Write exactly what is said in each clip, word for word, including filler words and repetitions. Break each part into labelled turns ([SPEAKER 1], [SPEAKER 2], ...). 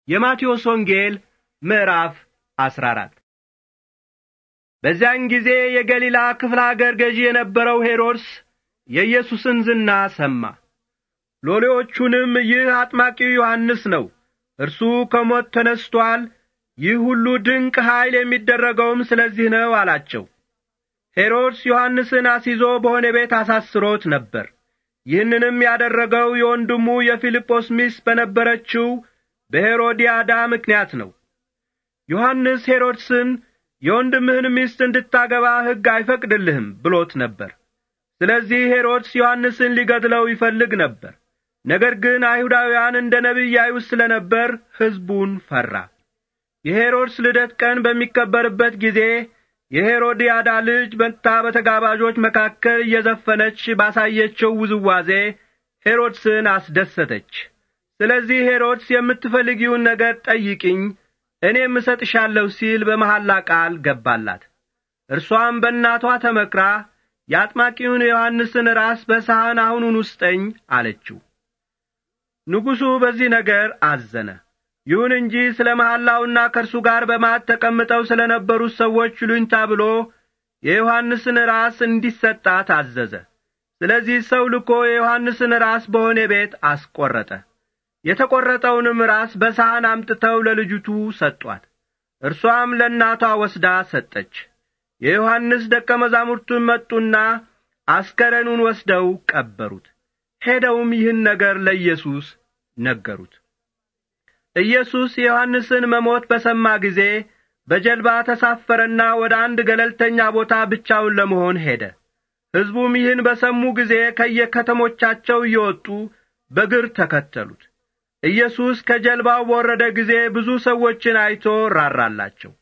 [SPEAKER 1] የማቴዎስ ወንጌል ምዕራፍ አስራ አራት። በዚያን ጊዜ የገሊላ ክፍለ አገር ገዢ የነበረው ሄሮድስ የኢየሱስን ዝና ሰማ። ሎሌዎቹንም ይህ አጥማቂው ዮሐንስ ነው፣ እርሱ ከሞት ተነስቷል፣ ይህ ሁሉ ድንቅ ኃይል የሚደረገውም ስለዚህ ነው አላቸው። ሄሮድስ ዮሐንስን አስይዞ በሆነ ቤት አሳስሮት ነበር። ይህንንም ያደረገው የወንድሙ የፊልጶስ ሚስት በነበረችው በሄሮድያዳ ምክንያት ነው። ዮሐንስ ሄሮድስን የወንድምህን ሚስት እንድታገባ ሕግ አይፈቅድልህም ብሎት ነበር። ስለዚህ ሄሮድስ ዮሐንስን ሊገድለው ይፈልግ ነበር። ነገር ግን አይሁዳውያን እንደ ነቢይ ያዩት ስለነበር ሕዝቡን ፈራ። የሄሮድስ ልደት ቀን በሚከበርበት ጊዜ የሄሮድያዳ ልጅ መጥታ በተጋባዦች መካከል እየዘፈነች ባሳየችው ውዝዋዜ ሄሮድስን አስደሰተች። ስለዚህ ሄሮድስ የምትፈልጊውን ነገር ጠይቂኝ እኔም እሰጥሻለሁ ሲል በመሐላ ቃል ገባላት። እርሷም በእናቷ ተመክራ የአጥማቂውን ዮሐንስን ራስ በሳህን አሁኑን ውስጠኝ አለችው። ንጉሡ በዚህ ነገር አዘነ። ይሁን እንጂ ስለ መሐላውና ከእርሱ ጋር በማዕድ ተቀምጠው ስለ ነበሩት ሰዎች ይሉኝታ ብሎ የዮሐንስን ራስ እንዲሰጣት አዘዘ። ስለዚህ ሰው ልኮ የዮሐንስን ራስ በሆነ ቤት አስቆረጠ። የተቆረጠውንም ራስ በሳህን አምጥተው ለልጅቱ ሰጧት። እርሷም ለእናቷ ወስዳ ሰጠች። የዮሐንስ ደቀ መዛሙርቱም መጡና አስከሬኑን ወስደው ቀበሩት። ሄደውም ይህን ነገር ለኢየሱስ ነገሩት። ኢየሱስ የዮሐንስን መሞት በሰማ ጊዜ በጀልባ ተሳፈረና ወደ አንድ ገለልተኛ ቦታ ብቻውን ለመሆን ሄደ። ሕዝቡም ይህን በሰሙ ጊዜ ከየከተሞቻቸው እየወጡ በእግር ተከተሉት። ኢየሱስ ከጀልባው በወረደ ጊዜ ብዙ ሰዎችን አይቶ ራራላቸው፣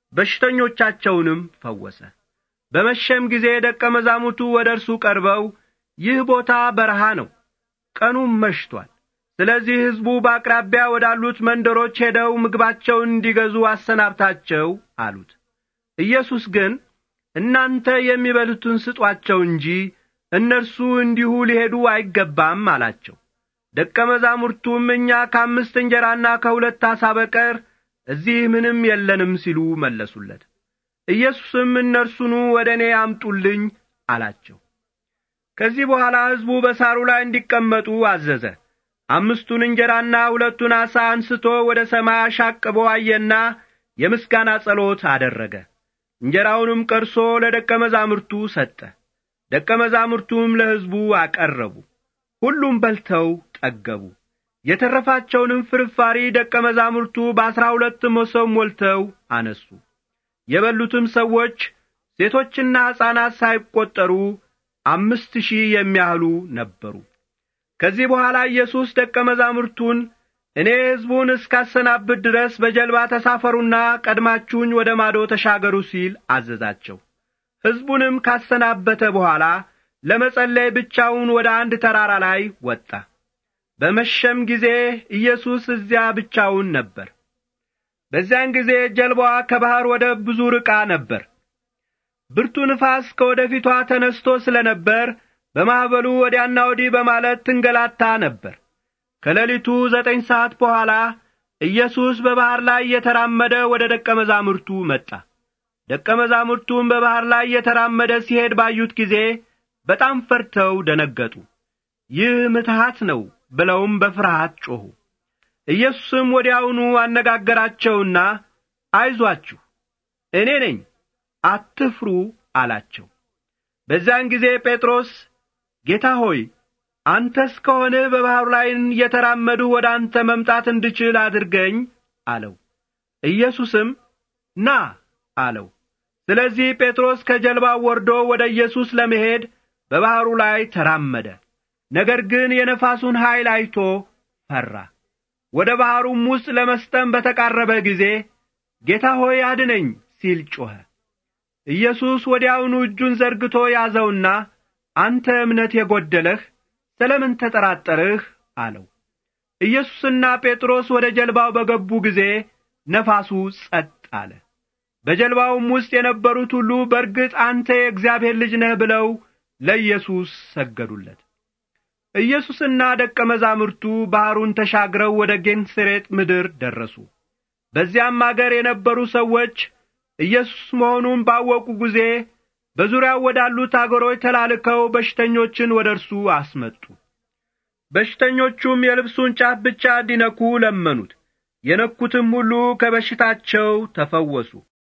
[SPEAKER 1] በሽተኞቻቸውንም ፈወሰ። በመሸም ጊዜ ደቀ መዛሙርቱ ወደ እርሱ ቀርበው ይህ ቦታ በረሃ ነው፣ ቀኑም መሽቷል። ስለዚህ ሕዝቡ በአቅራቢያ ወዳሉት መንደሮች ሄደው ምግባቸውን እንዲገዙ አሰናብታቸው አሉት። ኢየሱስ ግን እናንተ የሚበሉትን ስጧቸው እንጂ እነርሱ እንዲሁ ሊሄዱ አይገባም አላቸው። ደቀ መዛሙርቱም እኛ ከአምስት እንጀራና ከሁለት ዓሣ በቀር እዚህ ምንም የለንም ሲሉ መለሱለት። ኢየሱስም እነርሱኑ ወደ እኔ አምጡልኝ አላቸው። ከዚህ በኋላ ሕዝቡ በሳሩ ላይ እንዲቀመጡ አዘዘ። አምስቱን እንጀራና ሁለቱን ዓሣ አንስቶ ወደ ሰማይ አሻቅቦ አየና የምስጋና ጸሎት አደረገ። እንጀራውንም ቀርሶ ለደቀ መዛሙርቱ ሰጠ። ደቀ መዛሙርቱም ለሕዝቡ አቀረቡ። ሁሉም በልተው ጠገቡ። የተረፋቸውንም ፍርፋሪ ደቀ መዛሙርቱ በአስራ ሁለት መሶብ ሞልተው አነሱ። የበሉትም ሰዎች ሴቶችና ሕፃናት ሳይቈጠሩ አምስት ሺህ የሚያህሉ ነበሩ። ከዚህ በኋላ ኢየሱስ ደቀ መዛሙርቱን እኔ ሕዝቡን እስካሰናብት ድረስ በጀልባ ተሳፈሩና ቀድማችሁኝ ወደ ማዶ ተሻገሩ ሲል አዘዛቸው። ሕዝቡንም ካሰናበተ በኋላ ለመጸለይ ብቻውን ወደ አንድ ተራራ ላይ ወጣ። በመሸም ጊዜ ኢየሱስ እዚያ ብቻውን ነበር። በዚያን ጊዜ ጀልባዋ ከባሕር ወደ ብዙ ርቃ ነበር። ብርቱ ንፋስ ከወደፊቷ ተነስቶ ስለነበር በማዕበሉ ወዲያና ወዲህ በማለት ትንገላታ ነበር። ከሌሊቱ ዘጠኝ ሰዓት በኋላ ኢየሱስ በባሕር ላይ እየተራመደ ወደ ደቀ መዛሙርቱ መጣ። ደቀ መዛሙርቱም በባሕር ላይ እየተራመደ ሲሄድ ባዩት ጊዜ በጣም ፈርተው ደነገጡ። ይህ ምትሃት ነው ብለውም በፍርሃት ጮኹ። ኢየሱስም ወዲያውኑ አነጋገራቸውና አይዟችሁ እኔ ነኝ አትፍሩ አላቸው። በዚያን ጊዜ ጴጥሮስ ጌታ ሆይ አንተስ ከሆነ በባሕሩ ላይ እየተራመዱ ወደ አንተ መምጣት እንድችል አድርገኝ አለው። ኢየሱስም ና አለው። ስለዚህ ጴጥሮስ ከጀልባው ወርዶ ወደ ኢየሱስ ለመሄድ በባሕሩ ላይ ተራመደ። ነገር ግን የነፋሱን ኃይል አይቶ ፈራ። ወደ ባሕሩም ውስጥ ለመስጠም በተቃረበ ጊዜ ጌታ ሆይ አድነኝ ሲል ጮኸ። ኢየሱስ ወዲያውኑ እጁን ዘርግቶ ያዘውና አንተ እምነት የጎደለህ ስለምን ተጠራጠርህ አለው። ኢየሱስና ጴጥሮስ ወደ ጀልባው በገቡ ጊዜ ነፋሱ ጸጥ አለ። በጀልባውም ውስጥ የነበሩት ሁሉ በእርግጥ አንተ የእግዚአብሔር ልጅ ነህ ብለው ለኢየሱስ ሰገዱለት። ኢየሱስና ደቀ መዛሙርቱ ባሕሩን ተሻግረው ወደ ጌንሴሬጥ ምድር ደረሱ። በዚያም አገር የነበሩ ሰዎች ኢየሱስ መሆኑን ባወቁ ጊዜ በዙሪያው ወዳሉት አገሮች ተላልከው በሽተኞችን ወደ እርሱ አስመጡ። በሽተኞቹም የልብሱን ጫፍ ብቻ እንዲነኩ ለመኑት። የነኩትም ሁሉ ከበሽታቸው ተፈወሱ።